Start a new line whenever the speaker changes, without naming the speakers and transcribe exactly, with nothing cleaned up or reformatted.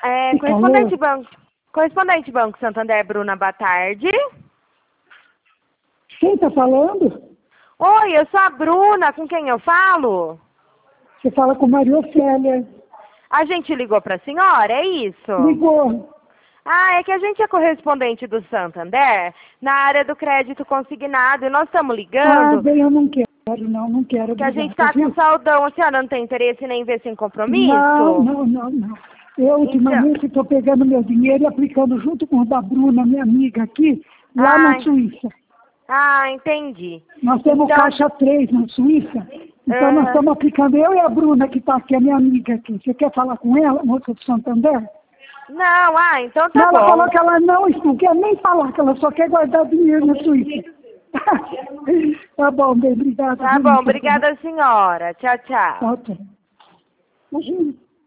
É,
Que
correspondente
calor.
Banco, correspondente Banco Santander, Bruna, boa tarde.
Quem está falando?
Oi, eu sou a Bruna, com quem eu falo?
Você fala com Maria Ofélia.
A gente ligou para a senhora, é isso?
Ligou.
Ah, é que a gente é correspondente do Santander na área do crédito consignado e nós estamos
Ah,
ligando
bem, eu não quero, não, não quero,
que a gente
obrigada,
está com
viu?
saldão. A senhora não tem interesse nem em ver sem
Não,
compromisso?
não, não, não. Eu
Então,
ultimamente estou pegando meu dinheiro e aplicando junto com o da Bruna, minha amiga aqui, lá na
ah,
Suíça.
ah, entendi.
Nós temos
Então,
caixa três na Suíça, então nós
aham.
estamos aplicando, eu e a Bruna que está aqui, a minha amiga aqui. Você quer falar com ela, moça do Santander?
Não, ah, então tá
Não, ela falou
bom.
que ela não, não quer nem falar, que ela só quer guardar dinheiro na Suíça. Tá bom, bem, obrigada.
Tá
Viu,
bom,
moça?
obrigada, senhora. Tchau, tchau.
Tá, tá. Imagina.